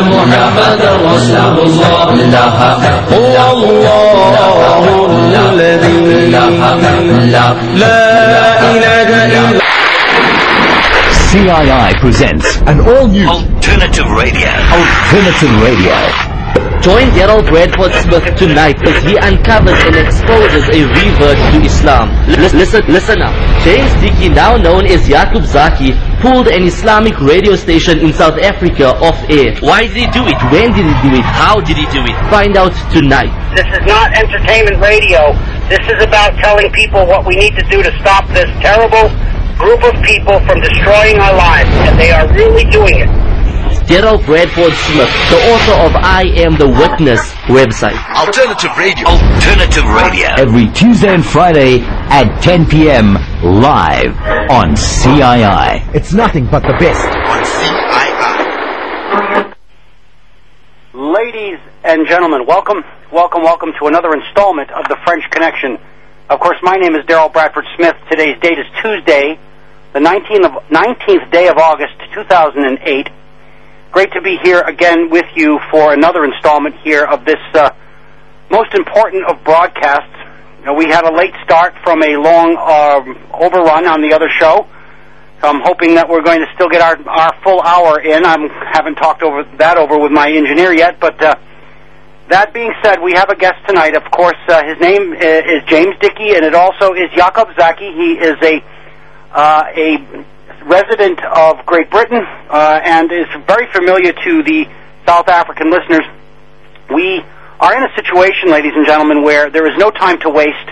محمدا رسول الله هو الله الذي لا إله إلا CII presents an all-new Alternative Radio. Join Daryl Bradford Smith tonight as he uncovers and exposes a revert to Islam. Listen up. James Dickey, now known as Yaqub Zaki, pulled an Islamic radio station in South Africa off air. Why did he do it? When did he do it? How did he do it? Find out tonight. This is not entertainment radio. This is about telling people what we need to do to stop this terrible group of people from destroying our lives, and they are really doing it. Daryl Bradford Smith, the author of I Am the Witness website. Alternative Radio. Every Tuesday and Friday at 10 p.m. live on CII. It's nothing but the best. On CII. Ladies and gentlemen, welcome to another installment of the French Connection. Of course, my name is Daryl Bradford Smith. Today's date is Tuesday, the 19th day of August, 2008. Great to be here again with you for another installment here of this most important of broadcasts. You know, we had a late start from a long overrun on the other show. So I'm hoping that we're going to still get our full hour in. I haven't talked over with my engineer yet, but that being said, we have a guest tonight. Of course, his name is James Dickey, and it also is Yaqub Zaki. He is a resident of Great Britain and is very familiar to the South African listeners. We are in a situation, ladies and gentlemen, where there is no time to waste.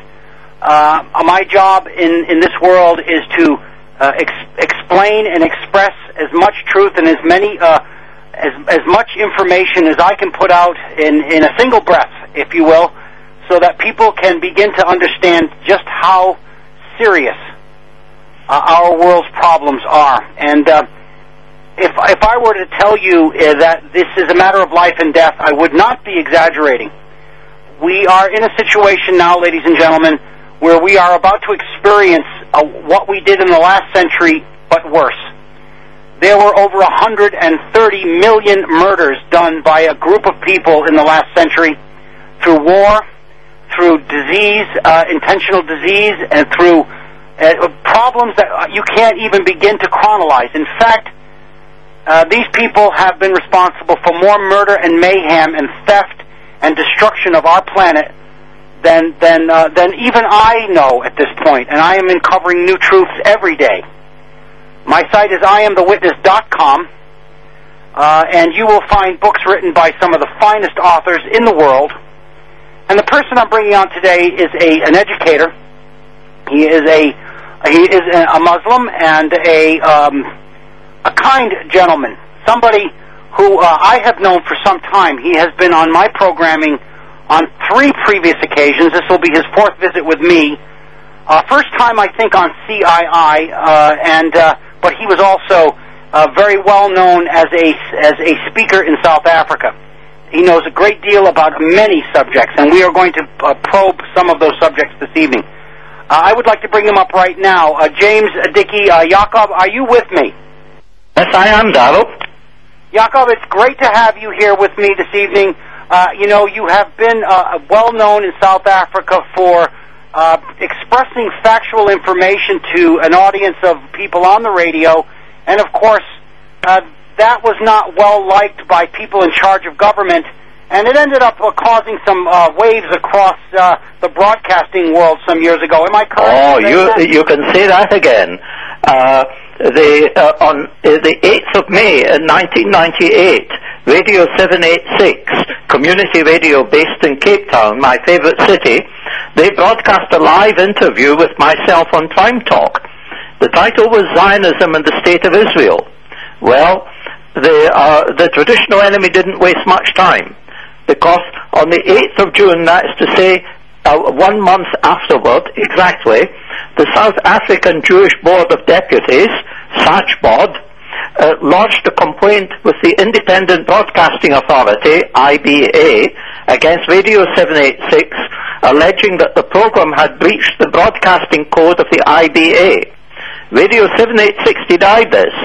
My job in this world is to explain and express as much truth and as much information as I can put out in a single breath, if you will, so that people can begin to understand just how serious our world's problems are. And if I were to tell you that this is a matter of life and death, I would not be exaggerating. We are in a situation now, ladies and gentlemen, where we are about to experience what we did in the last century, but worse. There were over 130 million murders done by a group of people in the last century through war, through disease, intentional disease, and through problems that you can't even begin to chronologize. In fact, these people have been responsible for more murder and mayhem and theft and destruction of our planet than even I know at this point, and I am uncovering new truths every day. My site is IamTheWitness.com, and you will find books written by some of the finest authors in the world. And the person I'm bringing on today is an educator. He is a Muslim and a kind gentleman, somebody who I have known for some time. He has been on my programming on 3 previous occasions. This will be his 4th visit with me. First time, I think, on CII, but he was also very well known as a speaker in South Africa. He knows a great deal about many subjects, and we are going to probe some of those subjects this evening. I would like to bring him up right now. James Dickey, Yaqub, are you with me? Yes, I am, Daryl. Yaqub, it's great to have you here with me this evening. You have been well known in South Africa for expressing factual information to an audience of people on the radio, and of course, that was not well liked by people in charge of government, and it ended up causing some waves across the broadcasting world some years ago. Am I correct? Oh, you can say that again. On the 8th of May in 1998, Radio 786, community radio based in Cape Town, my favorite city, they broadcast a live interview with myself on Prime Talk. The title was Zionism and the State of Israel. Well, the traditional enemy didn't waste much time, because on the 8th of June, that is to say 1 month afterward, exactly, the South African Jewish Board of Deputies, SAJBOD, lodged a complaint with the Independent Broadcasting Authority, IBA, against Radio 786, alleging that the program had breached the broadcasting code of the IBA. Radio 786 denied this.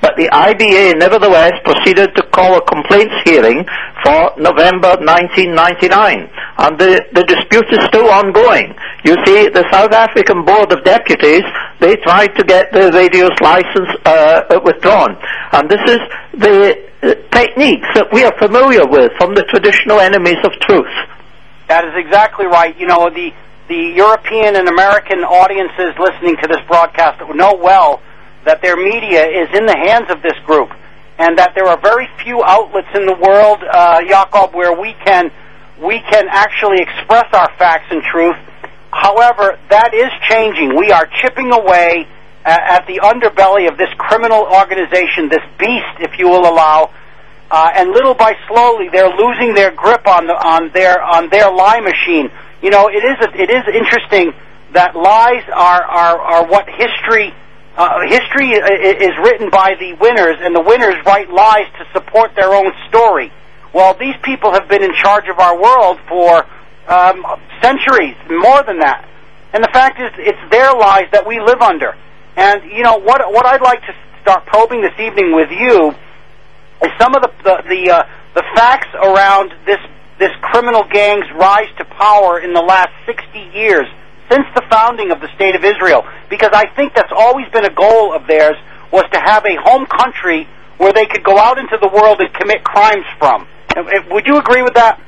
but the IBA nevertheless proceeded to call a complaints hearing for November 1999, and the dispute is still ongoing. You see, the South African Board of Deputies, they tried to get the radio's license withdrawn, and this is the techniques that we are familiar with from the traditional enemies of truth. That is exactly right. You know, the European and American audiences listening to this broadcast know well that their media is in the hands of this group, and that there are very few outlets in the world, Jakob, where we can actually express our facts and truth. However, that is changing. We are chipping away at the underbelly of this criminal organization, this beast, if you will allow, and little by slowly they're losing their grip on their lie machine. You know, it is interesting that lies are what history is written by the winners, and the winners write lies to support their own story. Well, these people have been in charge of our world for centuries, more than that. And the fact is, it's their lies that we live under. And you know what I'd like to start probing this evening with you is some of the facts around this criminal gang's rise to power in the last 60 years since the founding of the State of Israel. Because I think that's always been a goal of theirs, was to have a home country where they could go out into the world and commit crimes from. Would you agree with that?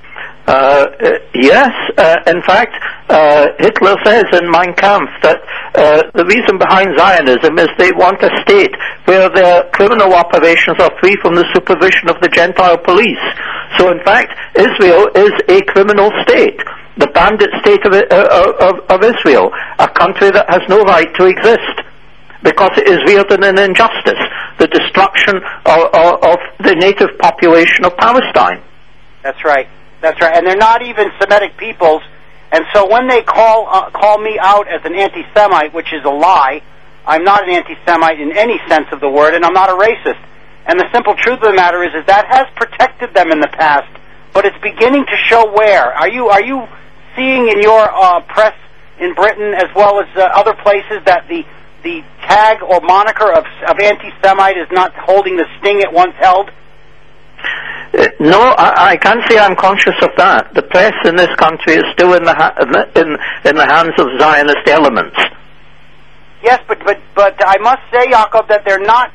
Yes. In fact, Hitler says in Mein Kampf that the reason behind Zionism is they want a state where their criminal operations are free from the supervision of the Gentile police. So, in fact, Israel is a criminal state, the bandit state of Israel, a country that has no right to exist, because it is reared in an injustice, the destruction of the native population of Palestine. That's right. That's right. And they're not even Semitic peoples. And so when they call me out as an anti-Semite, which is a lie, I'm not an anti-Semite in any sense of the word, and I'm not a racist. And the simple truth of the matter is that has protected them in the past, but it's beginning to show where. Are you seeing in your press in Britain as well as other places that the tag or moniker of anti-Semite is not holding the sting it once held? No, I can't say I'm conscious of that. The press in this country is still in the hands of Zionist elements. Yes, but I must say, Jakob, that they're not.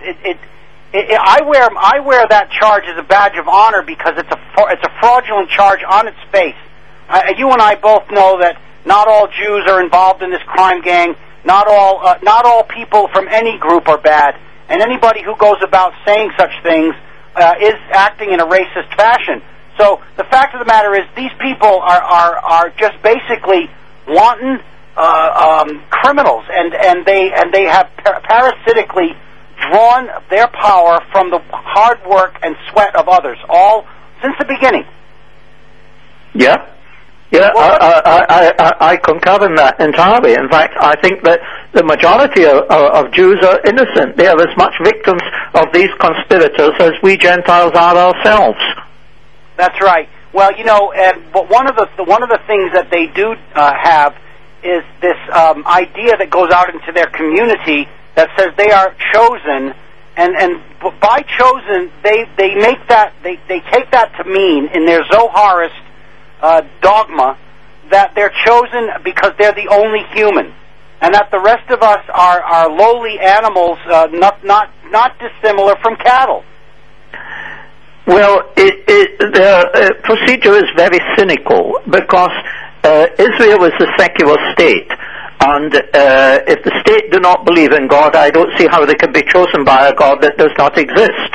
I wear that charge as a badge of honor because it's a fraudulent charge on its face. You and I both know that not all Jews are involved in this crime gang. Not all people from any group are bad, and anybody who goes about saying such things is acting in a racist fashion. So the fact of the matter is, these people are just basically wanton criminals, and they have parasitically drawn their power from the hard work and sweat of others, all since the beginning. Yeah. Yeah, I concur in that entirely. In fact, I think that the majority of Jews are innocent. They are as much victims of these conspirators as we Gentiles are ourselves. That's right. Well, you know, but one of the things that they do have is this idea that goes out into their community that says they are chosen, and by chosen they make that they take that to mean in their Zoharist dogma that they're chosen because they're the only human, and that the rest of us are lowly animals, not dissimilar from cattle. Well, the procedure is very cynical because Israel is a secular state, and if the state do not believe in God, I don't see how they can be chosen by a God that does not exist.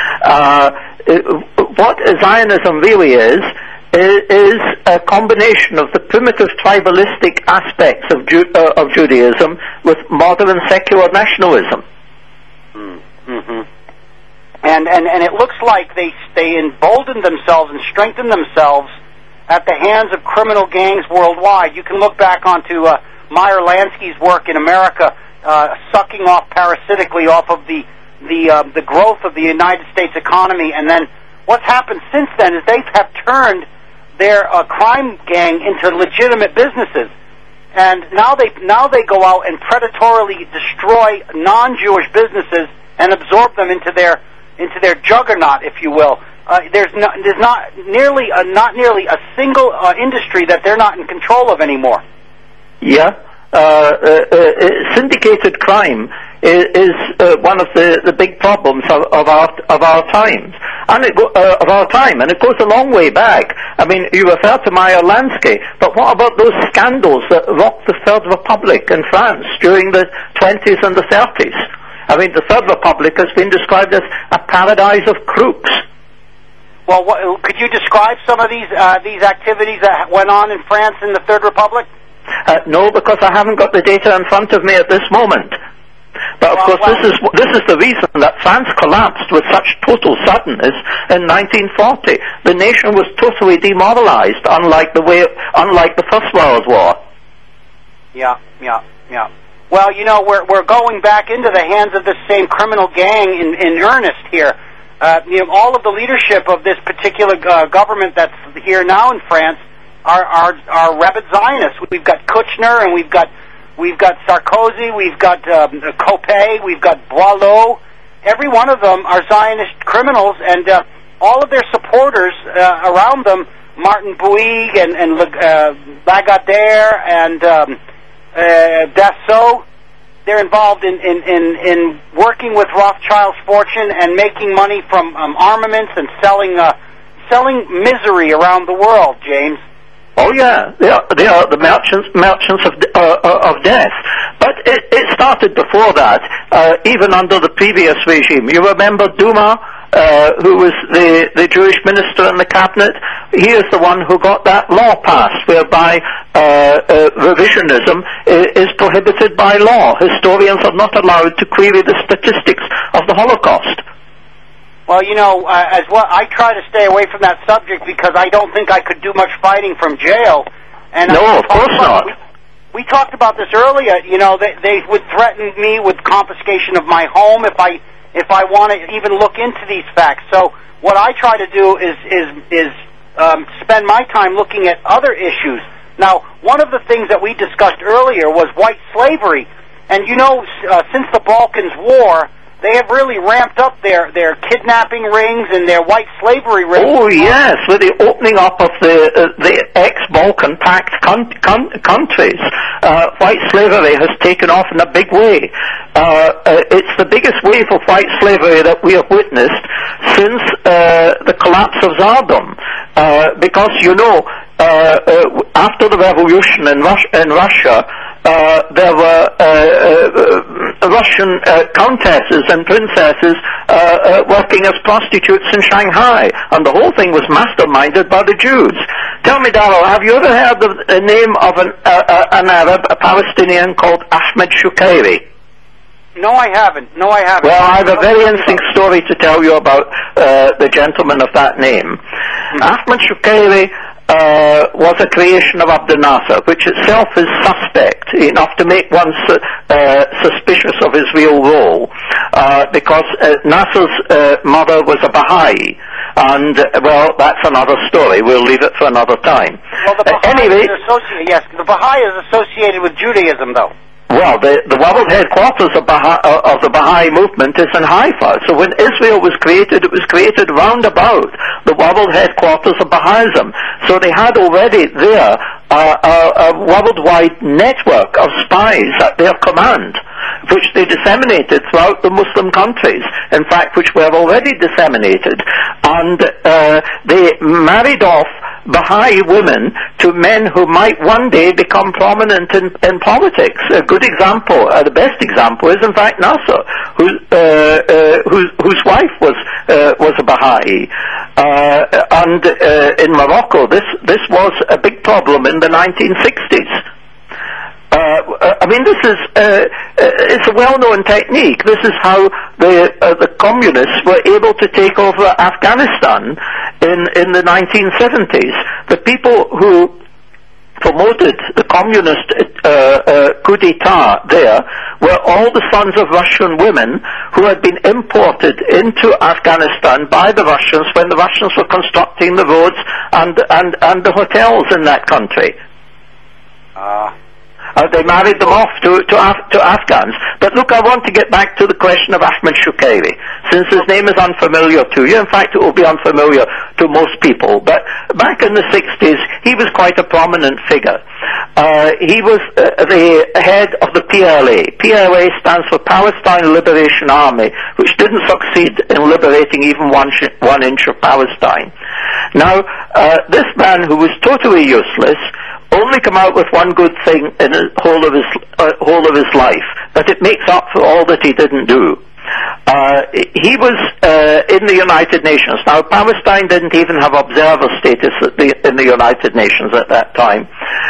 What Zionism really is a combination of the primitive tribalistic aspects of Judaism with modern secular nationalism. Mm-hmm. And it looks like they embolden themselves and strengthen themselves at the hands of criminal gangs worldwide. You can look back onto Meyer Lansky's work in America, sucking off parasitically off of the growth of the United States economy, and then what's happened since then is they have turned their crime gang into legitimate businesses, and now they go out and predatorily destroy non-Jewish businesses and absorb them into their juggernaut, if you will. There's not nearly a single industry that they're not in control of anymore. Yeah, syndicated crime is one of the big problems of our times, and it goes a long way back. I mean, you refer to Meyer Lansky, but what about those scandals that rocked the Third Republic in France during the 20s and the 30s? I mean, the Third Republic has been described as a paradise of crooks. Well, could you describe some of these activities that went on in France in the Third Republic? No, because I haven't got the data in front of me at this moment. But of course, this is the reason that France collapsed with such total suddenness in 1940. The nation was totally demoralized, unlike the First World War. Yeah. Well, you know, we're going back into the hands of this same criminal gang in earnest here. You know, all of the leadership of this particular government that's here now in France are rabid Zionists. We've got Kouchner, and we've got Sarkozy, we've got Copé, we've got Boileau. Every one of them are Zionist criminals, and all of their supporters around them, Martin Bouygues and Lagardère and Dassault, they're involved in working with Rothschild's fortune and making money from armaments and selling misery around the world, James. Oh yeah, they are the merchants of death. But it started before that, even under the previous regime. You remember Duma, who was the Jewish minister in the cabinet? He is the one who got that law passed, whereby revisionism is prohibited by law. Historians are not allowed to query the statistics of the Holocaust. Well, you know, as well, I try to stay away from that subject because I don't think I could do much fighting from jail. And no, of course not. We talked about this earlier. You know, they would threaten me with confiscation of my home if I want to even look into these facts. So what I try to do is spend my time looking at other issues. Now, one of the things that we discussed earlier was white slavery, and you know, since the Balkans War, they have really ramped up their kidnapping rings and their white slavery rings. Oh yes, with the opening up of the ex-Balkan pact countries, white slavery has taken off in a big way. It's the biggest wave of white slavery that we have witnessed since the collapse of Tsardom, because you know, after the revolution in Russia, there were Russian countesses and princesses working as prostitutes in Shanghai, and the whole thing was masterminded by the Jews. Tell me, Darrell, have you ever heard the name of an Arab, a Palestinian called Ahmed Shukayri? No, I haven't. Well, I have a very interesting story to tell you about the gentleman of that name. Ahmed Shukayri was a creation of Abdel Nasser, which itself is suspect enough to make one suspicious of his real role, because Nasser's mother was a Baha'i, and well, that's another story. We'll leave it for another time. Well, the Baha'i anyway, the Baha'i is associated with Judaism, though. Well, the world headquarters of the Baha'i movement is in Haifa. So when Israel was created, it was created round about the world headquarters of Baha'ism. So they had already there a worldwide network of spies at their command, which they disseminated throughout the Muslim countries, in fact, which were already disseminated. And they married off Baha'i women to men who might one day become prominent in politics. A good example, the best example, is in fact Nasser, whose wife was a Baha'i. And in Morocco, this was a big problem in the 1960s. I mean, this is it's a well-known technique. This is how the communists were able to take over Afghanistan in the 1970s. The people who promoted the communist coup d'etat there were all the sons of Russian women who had been imported into Afghanistan by the Russians when the Russians were constructing the roads and the hotels in that country. They married them off to Afghans. But look, I want to get back to the question of Ahmed Shukayri, since his name is unfamiliar to you. In fact, it will be unfamiliar to most people. But back in the 60s, he was quite a prominent figure. He was the head of the PLA. PLA stands for Palestine Liberation Army, which didn't succeed in liberating even 1 inch of Palestine. Now, this man, who was totally useless, only come out with one good thing in the whole of his life, that it makes up for all that he didn't do. He was in the United Nations. Now, Palestine didn't even have observer status in the United Nations at that time.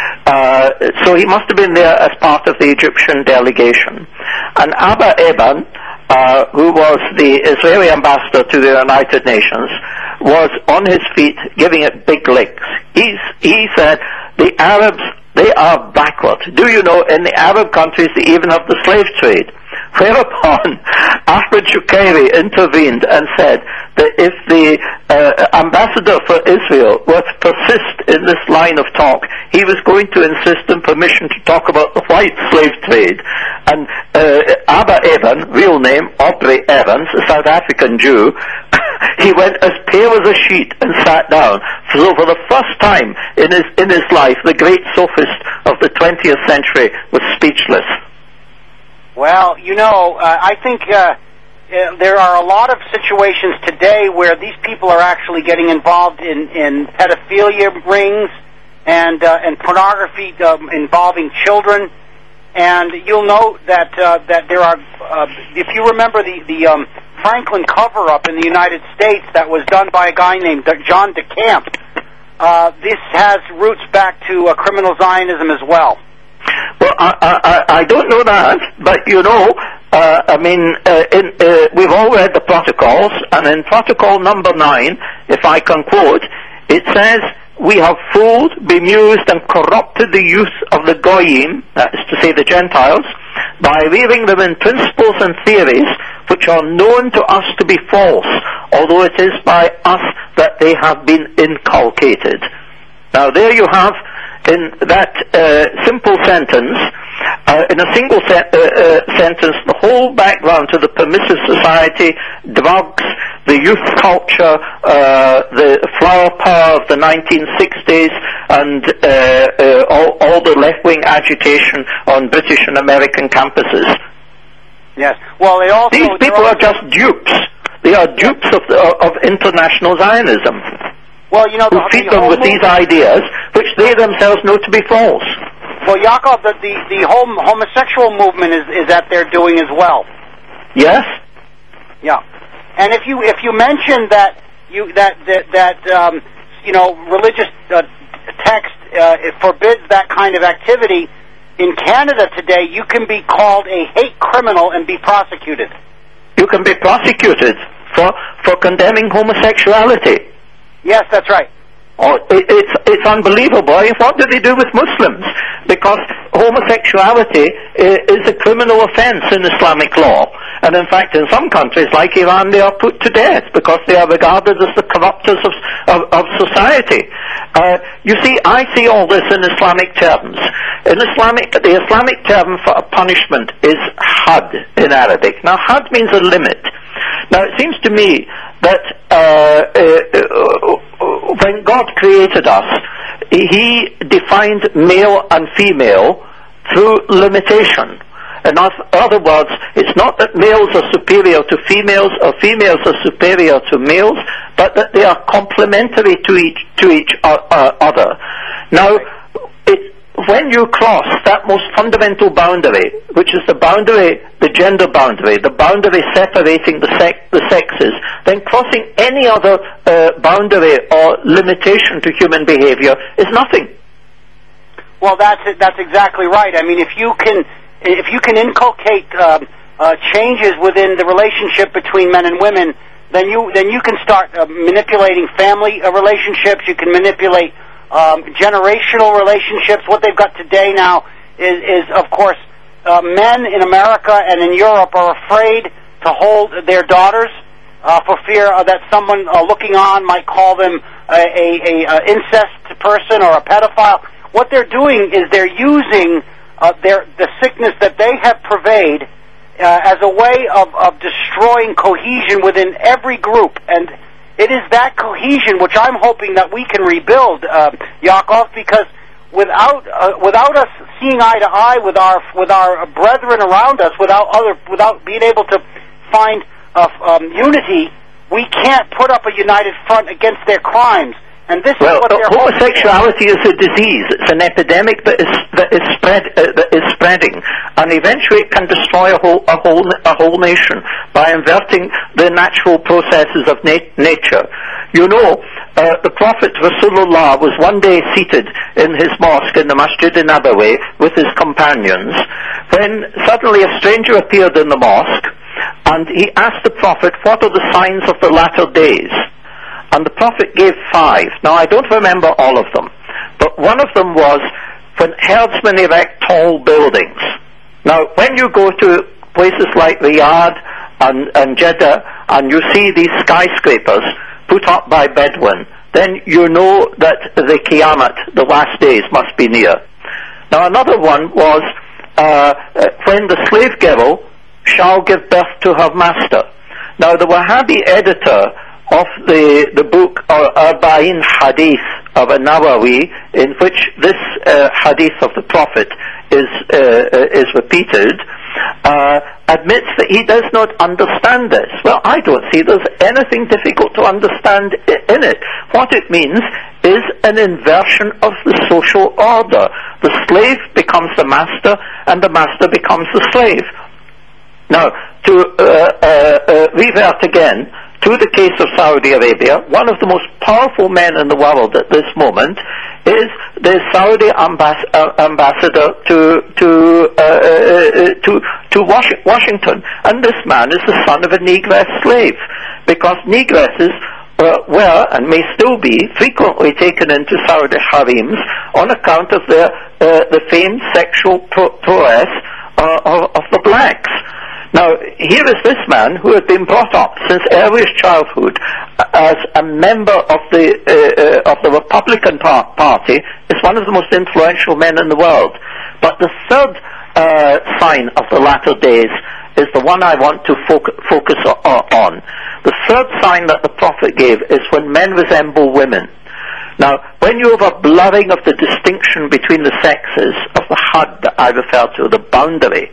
So he must have been there as part of the Egyptian delegation. And Abba Eban, who was the Israeli ambassador to the United Nations, was on his feet giving it big licks. He said, the Arabs, they are backward. Do you know, in the Arab countries, they even have the slave trade. Whereupon Ahmed Shukayri intervened and said that if the ambassador for Israel were to persist in this line of talk, he was going to insist on permission to talk about the white slave trade. And Abba Eban, real name Aubrey Evans, a South African Jew, he went as pale as a sheet and sat down. So for the first time in his life, the great sophist of the 20th century was speechless. Well, you know, I think there are a lot of situations today where these people are actually getting involved in pedophilia rings and pornography involving children. And you'll note that there are, if you remember the Franklin cover-up in the United States that was done by a guy named John DeCamp, this has roots back to criminal Zionism as well. Well, I don't know that, but you know, we've all read the protocols, and in protocol number 9, if I can quote, it says, we have fooled, bemused, and corrupted the youth of the Goyim, that is to say the Gentiles, by rearing them in principles and theories which are known to us to be false, although it is by us that they have been inculcated. Now there you have, in that simple sentence, in a single sentence, the whole background to the permissive society, drugs, the youth culture, the flower power of the 1960s, and all the left-wing agitation on British and American campuses. Yes. Well, these people are just dupes. They are dupes of international Zionism. Well, you know, who feed them with these ideas, which they themselves know to be false. Well, Yaakov, the whole homosexual movement is that they're doing as well. Yes. Yeah. And if you mention that religious text it forbids that kind of activity in Canada today, you can be called a hate criminal and be prosecuted. You can be prosecuted for condemning homosexuality. Yes, that's right. Oh, it's unbelievable. What do they do with Muslims? Because homosexuality is a criminal offense in Islamic law. And in fact, in some countries like Iran, they are put to death because they are regarded as the corruptors of society. You see, I see all this in Islamic terms. The Islamic term for a punishment is had in Arabic. Now, had means a limit. Now, it seems to me that when God created us, He defined male and female through limitation. In other words, it's not that males are superior to females or females are superior to males, but that they are complementary to each other. Now, when you cross that most fundamental boundary, which is the gender boundary, the boundary separating the sexes, then crossing any other boundary or limitation to human behavior is nothing. Well, that's exactly right. I mean, if you can inculcate changes within the relationship between men and women, then you can start manipulating family relationships. You can manipulate generational relationships. What they've got today now is of course, men in America and in Europe are afraid to hold their daughters for fear that someone looking on might call them a incest person or a pedophile. What they're doing is they're using the sickness that they have purveyed as a way of destroying cohesion within every group. And it is that cohesion which I'm hoping that we can rebuild, Yaakov, because without us seeing eye to eye with our brethren around us, without being able to find unity, we can't put up a united front against their crimes. And this is what they're homosexuality is a disease. It's an epidemic that is spreading, and eventually it can destroy a whole nation by inverting the natural processes of nature. You know, the Prophet Rasulullah was one day seated in his mosque in the Masjid Nabawi with his companions, when suddenly a stranger appeared in the mosque, and he asked the Prophet, "What are the signs of the latter days?" And the Prophet gave 5. Now, I don't remember all of them, but one of them was when herdsmen erect tall buildings. Now, when you go to places like Riyadh and Jeddah, and you see these skyscrapers put up by Bedouin, then you know that the Qiyamah, the last days, must be near. Now, another one was when the slave girl shall give birth to her master. Now, the Wahhabi editor of the book Arba'in Hadith of An-Nawawi, in which this hadith of the Prophet is repeated, admits that he does not understand this. Well, I don't see there's anything difficult to understand in it. What it means is an inversion of the social order. The slave becomes the master, and the master becomes the slave. Now, to revert again to the case of Saudi Arabia, one of the most powerful men in the world at this moment is the Saudi ambassador to Washington, and this man is the son of a negress slave, because negresses were and may still be frequently taken into Saudi harems on account of the famed sexual prowess of the blacks. Now, here is this man who had been brought up since earliest childhood as a member of the Republican Party, is one of the most influential men in the world. But the third sign of the latter days is the one I want to focus on. The third sign that the Prophet gave is when men resemble women. Now, when you have a blurring of the distinction between the sexes, of the had that I refer to, the boundary,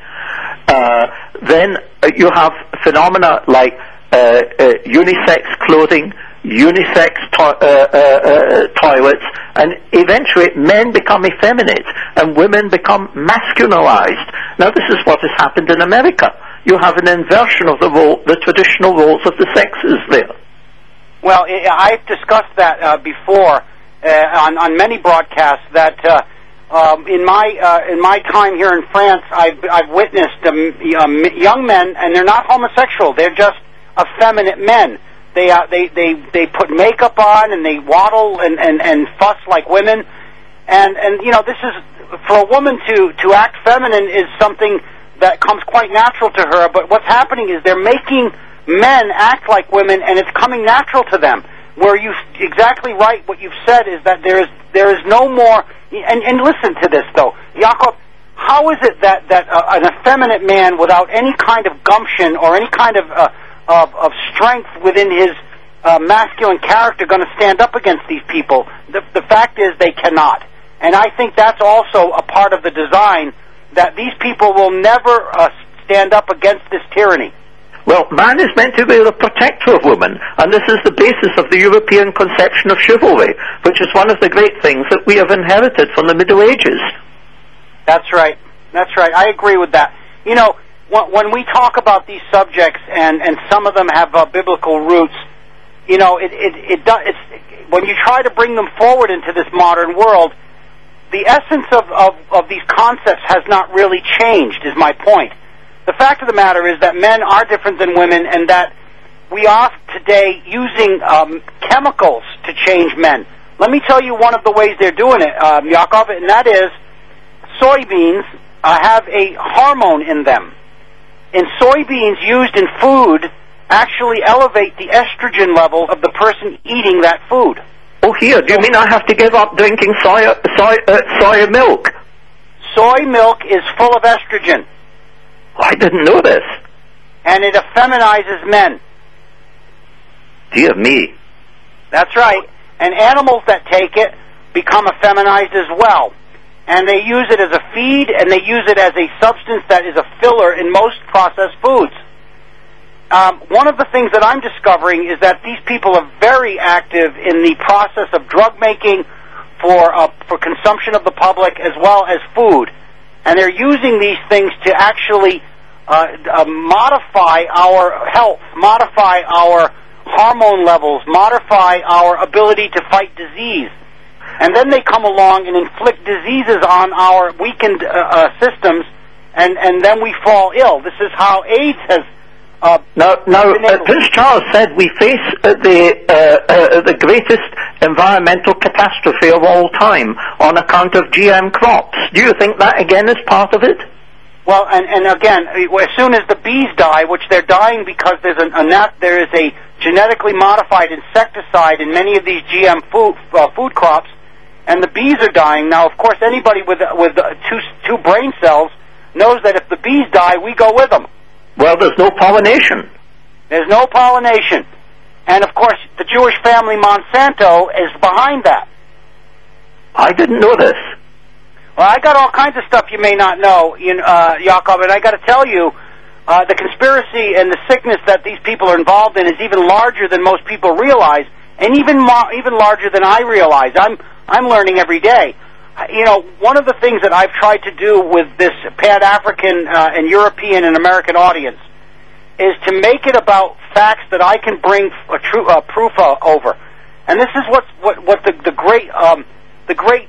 then you have phenomena like unisex clothing, unisex toilets, and eventually men become effeminate and women become masculinized. Now, this is what has happened in America. You have an inversion of the traditional roles of the sexes there. Well, I've discussed that before on many broadcasts, that in my time here in France, I've witnessed young men, and they're not homosexual. They're just effeminate men. They put makeup on and they waddle and fuss like women, and you know, this is, for a woman to act feminine is something that comes quite natural to her. But what's happening is they're making men act like women, and it's coming natural to them. Where you exactly right, what you've said is that there is no more. And listen to this though, Yaakov. How is it that an effeminate man without any kind of gumption or any kind of strength within his masculine character going to stand up against these people? The fact is they cannot. And I think that's also a part of the design, that these people will never stand up against this tyranny. Well, man is meant to be the protector of woman, and this is the basis of the European conception of chivalry, which is one of the great things that we have inherited from the Middle Ages. That's right. That's right. I agree with that. You know, when we talk about these subjects, and some of them have biblical roots, you know, it's when you try to bring them forward into this modern world, the essence of these concepts has not really changed, is my point. The fact of the matter is that men are different than women, and that we are today using chemicals to change men. Let me tell you one of the ways they're doing it, Yaakov, and that is soybeans have a hormone in them. And soybeans used in food actually elevate the estrogen level of the person eating that food. Oh, here, do you mean I have to give up drinking soy milk? soy milk is full of estrogen. I didn't know this. And it effeminizes men. Dear me. That's right. And animals that take it become effeminized as well. And they use it as a feed, and they use it as a substance that is a filler in most processed foods. One of the things that I'm discovering is that these people are very active in the process of drug making for consumption of the public as well as food. And they're using these things to actually modify our health, modify our hormone levels, modify our ability to fight disease. And then they come along and inflict diseases on our weakened systems, and then we fall ill. This is how AIDS has... Prince Charles said we face the greatest environmental catastrophe of all time on account of GM crops. Do you think that, again, is part of it? Well, and again, as soon as the bees die, which they're dying because there is a genetically modified insecticide in many of these GM food crops, and the bees are dying. Now, of course, anybody with two brain cells knows that if the bees die, we go with them. Well, there's no pollination. There's no pollination. And, of course, the Jewish family Monsanto is behind that. I didn't know this. Well, I got all kinds of stuff you may not know, Jacob, and I got to tell you, the conspiracy and the sickness that these people are involved in is even larger than most people realize, and even larger than I realize. I'm learning every day. One of the things that I've tried to do with this Pan-African and European and American audience is to make it about facts that I can bring proof over. And this is what the great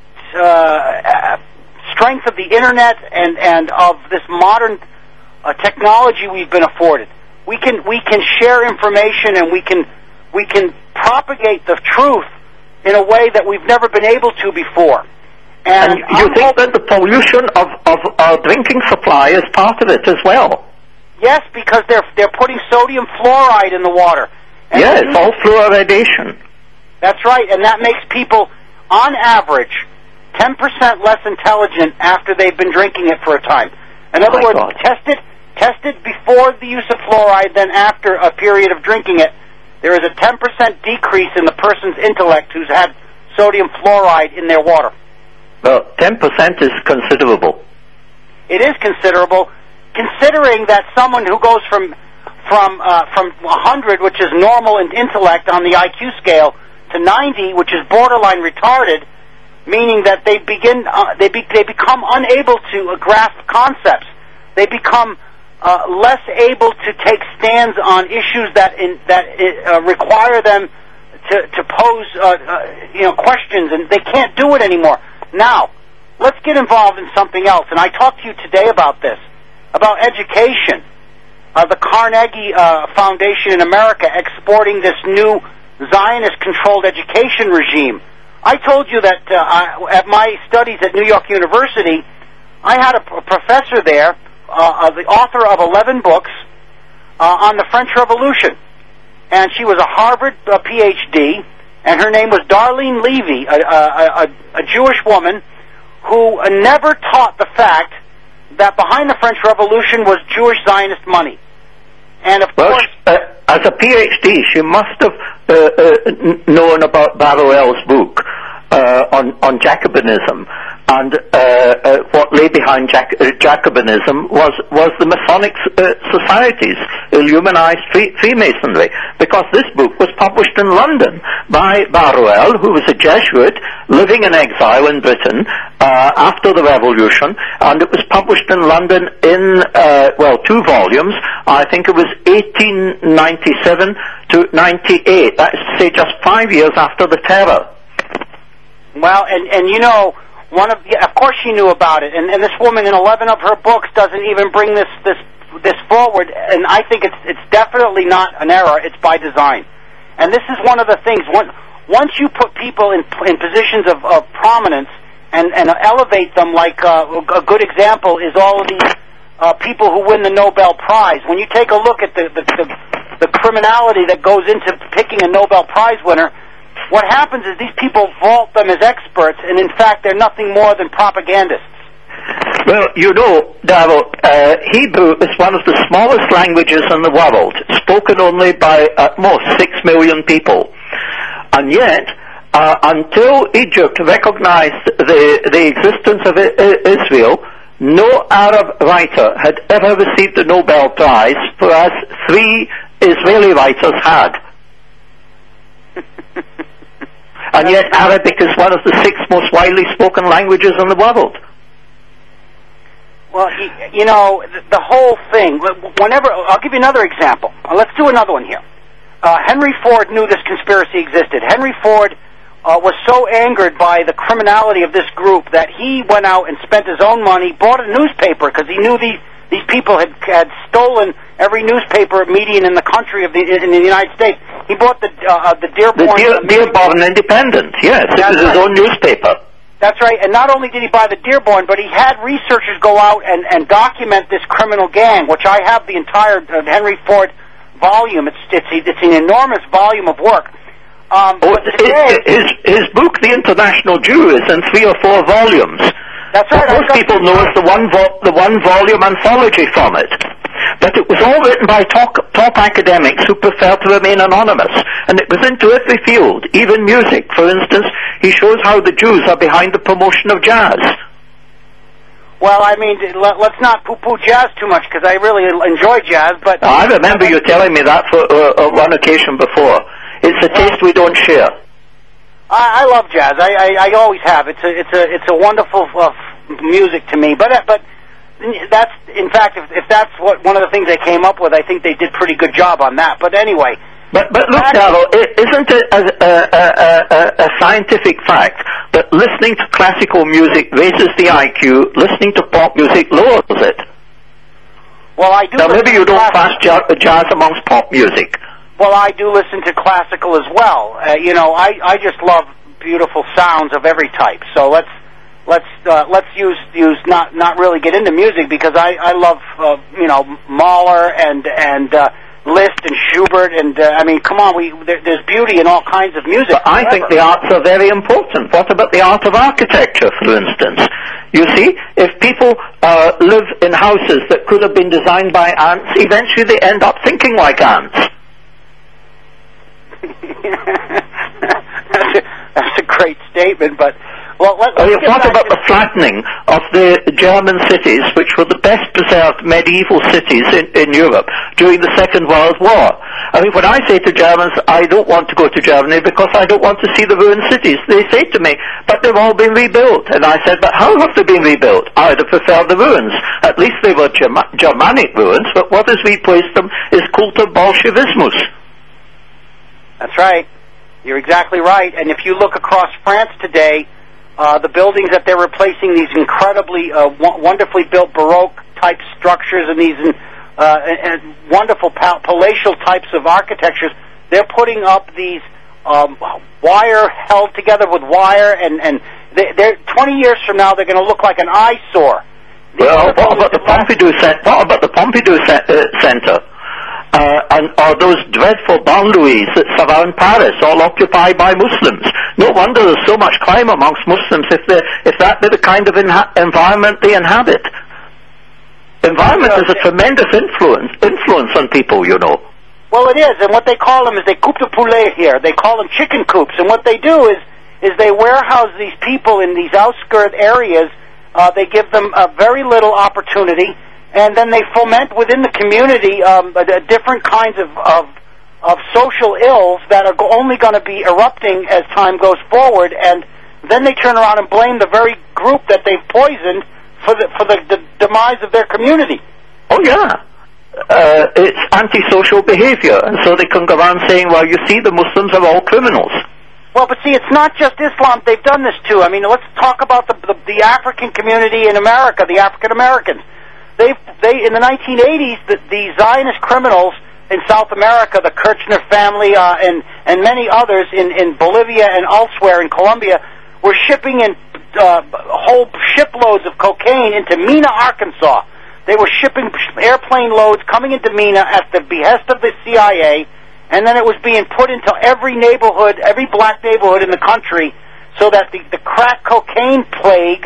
strength of the internet and of this modern technology we've been afforded. We can share information, and we can propagate the truth in a way that we've never been able to before. And you think that the pollution of our drinking supply is part of it as well? Yes, because they're putting sodium fluoride in the water. And yes, all fluoridation. That's right, and that makes people, on average, 10% less intelligent after they've been drinking it for a time. In other words, tested before the use of fluoride, then after a period of drinking it, there is a 10% decrease in the person's intellect who's had sodium fluoride in their water. Well, 10% is considerable. It is considerable, considering that someone who goes from 100, which is normal in intellect on the IQ scale, to 90, which is borderline retarded, meaning that they become unable to grasp concepts. They become less able to take stands on issues that require them to pose questions, and they can't do it anymore. Now, let's get involved in something else, and I talked to you today about this, about education. The Carnegie Foundation in America exporting this new Zionist-controlled education regime. I told you that at my studies at New York University, I had a professor there, the author of 11 books on the French Revolution. And she was a Harvard PhD, and her name was Darlene Levy, a Jewish woman who never taught the fact that behind the French Revolution was Jewish Zionist money. And of course... as a PhD, she must have known about Barruel's book on Jacobinism, and what lay behind Jacobinism was the Masonic societies, illuminized Freemasonry, because this book was published in London by Barruel, who was a Jesuit living in exile in Britain after the Revolution, and it was published in London in 2 volumes. I think it was 1897 to 98. That is to say, just 5 years after the Terror. Well, and you know, of course she knew about it, and this woman in 11 of her books doesn't even bring this forward, and I think it's definitely not an error, it's by design. And this is one of the things, once you put people in positions of prominence and elevate them, like a good example is all of these people who win the Nobel Prize. When you take a look at the criminality that goes into picking a Nobel Prize winner, what happens is these people vault them as experts, and in fact they're nothing more than propagandists. Well, you know, Darrell, Hebrew is one of the smallest languages in the world, spoken only by at most 6 million people. And yet, until Egypt recognized the existence of Israel, no Arab writer had ever received the Nobel Prize, whereas 3 Israeli writers had. And yet Arabic is one of the 6 most widely spoken languages in the world. Well, you know, the whole thing, whenever, I'll give you another example. Let's do another one here. Henry Ford knew this conspiracy existed. Henry Ford was so angered by the criminality of this group that he went out and spent his own money, bought a newspaper, because he knew these people had stolen every newspaper median in the country in the United States. He bought the Dearborn... The Dearborn Independent, yes. It was his own newspaper. That's right, and not only did he buy the Dearborn, but he had researchers go out and document this criminal gang, which I have the entire Henry Ford volume. It's an enormous volume of work. His book, The International Jew, is in 3 or 4 volumes. That's right. What most people know is the one volume anthology from it. But it was all written by top academics who prefer to remain anonymous, and it was into every field, even music. For instance, he shows how the Jews are behind the promotion of jazz. Well, I mean, let's not poo-poo jazz too much, because I really enjoy jazz, but... I remember you telling me that for one occasion before. It's a taste we don't share. I love jazz. I always have. It's a wonderful music to me. But that's, in fact, if that's one of the things they came up with, I think they did a pretty good job on that. But anyway. But look, Darrell, isn't it a scientific fact that listening to classical music raises the IQ, listening to pop music lowers it? Well, I do. Now, maybe you don't class jazz amongst pop music. Well, I do listen to classical as well. You know, I just love beautiful sounds of every type. So let's use not really get into music, because I love you know, Mahler and Liszt and Schubert, and I mean, come on, there's beauty in all kinds of music. But I think the arts are very important. What about the art of architecture, for instance? You see, if people live in houses that could have been designed by ants, eventually they end up thinking like ants. That's a great statement, but well, let's talk about the flattening of the German cities, which were the best preserved medieval cities in Europe during the Second World War. I mean, when I say to Germans, I don't want to go to Germany because I don't want to see the ruined cities, they say to me, but they've all been rebuilt. And I said, but how have they been rebuilt? I would have preferred the ruins. At least they were Germanic ruins, but what has replaced them is cult of Bolshevismus. That's right. You're exactly right. And if you look across France today, the buildings that they're replacing, these incredibly wonderfully built Baroque-type structures and these and wonderful palatial types of architectures, they're putting up these wire held together with wire, and they're 20 years from now, they're going to look like an eyesore. Well, what about the Pompidou Center? Or those dreadful banlieues that surround Paris, all occupied by Muslims. No wonder there's so much crime amongst Muslims if that be the kind of environment they inhabit. Environment is a tremendous influence on people, you know. Well, it is, and what they call them is they coupe de poulet here. They call them chicken coops, and what they do is they warehouse these people in these outskirt areas. They give them very little opportunity. And then they foment within the community different kinds of social ills that are only going to be erupting as time goes forward. And then they turn around and blame the very group that they've poisoned for the demise of their community. Oh yeah, it's antisocial behavior, and so they can go around saying, "Well, you see, the Muslims are all criminals." Well, but see, it's not just Islam. They've done this too. I mean, let's talk about the African community in America, the African Americans. They in the 1980s, the Zionist criminals in South America, the Kirchner family, and many others in Bolivia and elsewhere in Colombia, were shipping in whole shiploads of cocaine into Mena, Arkansas. They were shipping airplane loads coming into Mena at the behest of the CIA, and then it was being put into every neighborhood, every black neighborhood in the country, so that the crack cocaine plague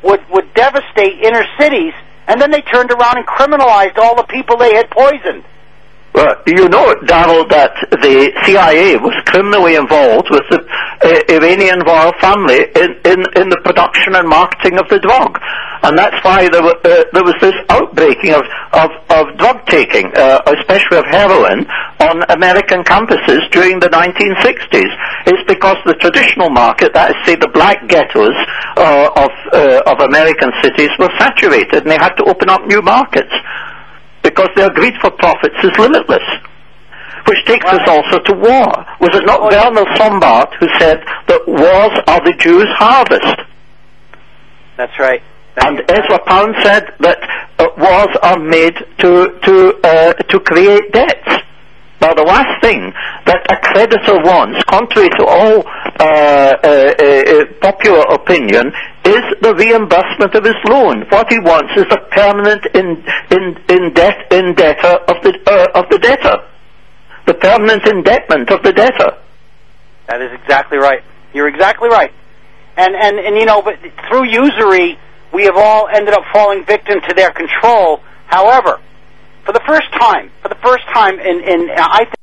would devastate inner cities, and then they turned around and criminalized all the people they had poisoned. Well, you know, Darrell, that the CIA was criminally involved with the Iranian royal family in the production and marketing of the drug, and that's why there was this outbreaking of drug taking, especially of heroin, on American campuses during the 1960s. It's because the traditional market, that is, say, the black ghettos of American cities, were saturated, and they had to open up new markets, because their greed for profits is limitless. Which takes us also to war. Was it not Werner Sombart who said that wars are the Jews' harvest? That's right. And Ezra Pound said that wars are made to create debts. Now, the last thing that a creditor wants, contrary to all popular opinion, is the reimbursement of his loan. What he wants is the permanent indebtor of the debtor, the permanent indebtment of the debtor. That is exactly right. You're exactly right. And you know, but through usury, we have all ended up falling victim to their control. However, for the first time in I think